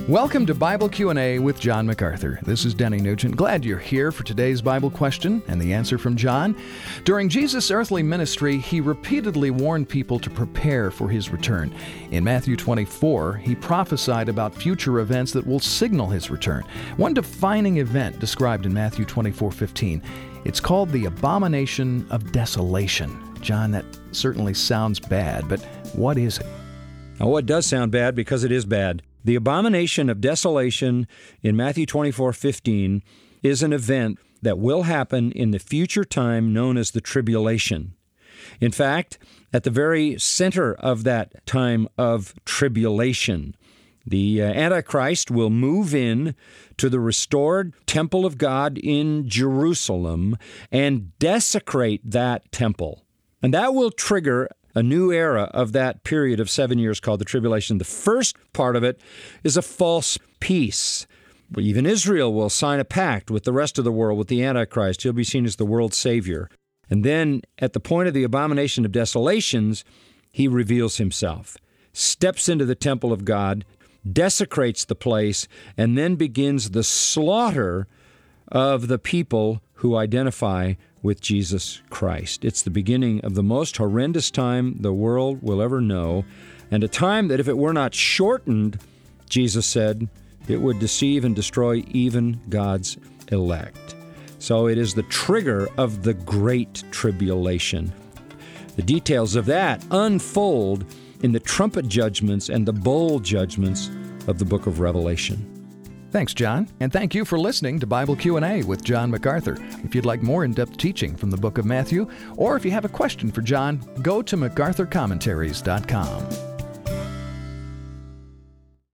Welcome to Bible Q&A with John MacArthur. This is Denny Nugent. Glad you're here for today's Bible question and the answer from John. During Jesus' earthly ministry, he repeatedly warned people to prepare for his return. In Matthew 24, he prophesied about future events that will signal his return. One defining event described in Matthew 24:15. It's called the abomination of desolation. John, that certainly sounds bad, but what is it? Oh, it does sound bad because it is bad. The abomination of desolation in Matthew 24:15 is an event that will happen in the future time known as the tribulation. In fact, at the very center of that time of tribulation, the Antichrist will move in to the restored temple of God in Jerusalem and desecrate that temple. And that will trigger a new era of that period of 7 years called the tribulation. The first part of it is a false peace. Even Israel will sign a pact with the rest of the world, with the Antichrist. He'll be seen as the world's savior. And then at the point of the abomination of desolations, he reveals himself, steps into the temple of God, desecrates the place, and then begins the slaughter of the people who identify with Jesus Christ. It's the beginning of the most horrendous time the world will ever know, and a time that if it were not shortened, Jesus said, it would deceive and destroy even God's elect. So it is the trigger of the Great Tribulation. The details of that unfold in the trumpet judgments and the bowl judgments of the book of Revelation. Thanks, John, and thank you for listening to Bible Q&A with John MacArthur. If you'd like more in-depth teaching from the book of Matthew, or if you have a question for John, go to MacArthurCommentaries.com.